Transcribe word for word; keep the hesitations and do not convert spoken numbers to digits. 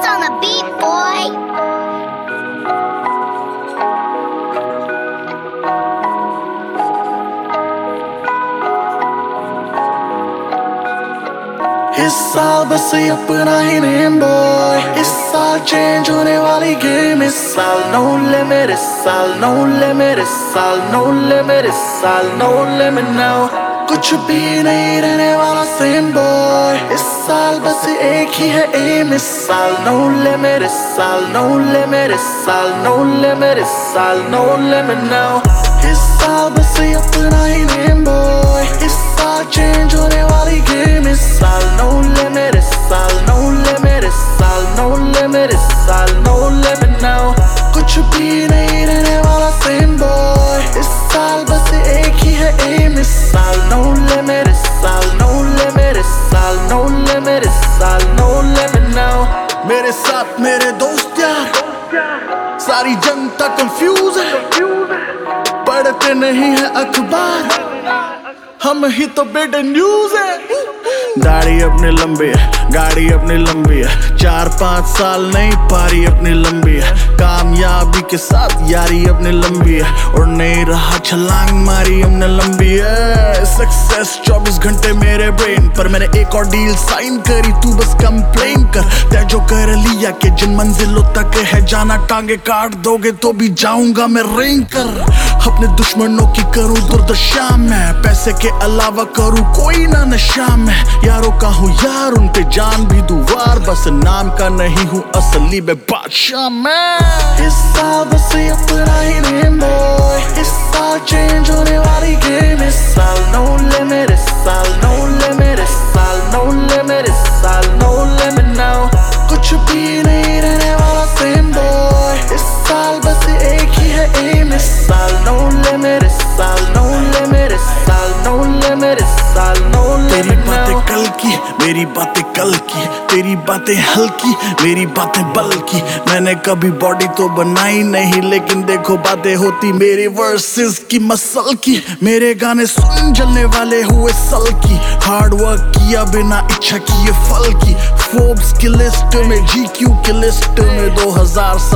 on the beat, boy. इस साल बस अपना ही नेम बॉय, इस साल चेंज होने वाली गेम। इस साल नो लिमिट, इस साल नो लिमिट, इस साल नो लिमिट, इस साल नो लिमिट नाउ। कुछ भी नहीं रहने वाला सेम बॉय, इस साल बस एक ही है एम। इस साल नो लिमिट, इस साल नो लिमिट, इस साल नो लिमिट, इस साल नो लिमिट नाउ। इस साल बस अपना ही नेम बॉय, इस साल चेंज होने वाली गेम। इस साल नो लिमिट, इस साल नो लिमिट, इस साल नो लिमिट, इस साल नो लिमिट नाउ। कुछ भी नहीं रहने वाला सेम बॉय, इस साल बस एक ही है एम। इस साल नो लिमिट, इस साल नो लिमिट, इस साल नो लिमिट, इस साल नो लिमिट नाउ। मेरे साथ मेरे दोस्त यार, सारी जनता कंफ्यूज है, पढ़ते नहीं है अखबार, हम ही तो बेड न्यूज है। दाढ़ी अपनी लंबी है, गाड़ी अपनी लंबी है, चार पाँच साल नहीं पारी अपनी लंबी है। कामयाबी के साथ यारी अपनी लंबी है, और नहीं रहा छलांग मारी हमने लंबी है। सक्सेस चौबीस घंटे मेरे ब्रेन पर, मैंने एक और डील साइन करी, तू बस कंप्लेन कर। तय जो कर लिया कि जिन मंजिलों तक है जाना, टांगे काट दोगे तो भी जाऊंगा मैं रेंग कर। अपने दुश्मनों की करूं दुर्दशा में, पैसे के अलावा करूं कोई ना नशा में। यारों का हूँ यार, उन पे जान भी दूं वार, बस नाम का नहीं हूँ असली में बादशाह मैं। इस साल बस अपना ही नेम बॉय, इस साल चेंज होने वाली गेम। इस साल नो लिमिट, इस साल नो लिमिट, इस साल नो लिमिट, इस साल नो लिमिट नाउ। कुछ भी नहीं रहने वाला सेम बॉय, इस साल बस एक ही है एम। इस साल नो लिमिट, इस साल नो लिमिट, इस साल नो लिमिट, इस साल नो लिमिट नाउ। तेरी बातें कल की, मेरी बातें कल की, तेरी बातें हल्की, मेरी बातें बल्कि। मैंने कभी बॉडी तो बनाई नहीं, लेकिन देखो बातें होती मेरे वर्सेस की मसल की। मेरे गाने सुन जलने वाले हुए सल की, हार्ड वर्क किया बिना इच्छा किए फल की। फोर्ब्स की लिस्ट में, जी क्यू की लिस्ट में दो हजार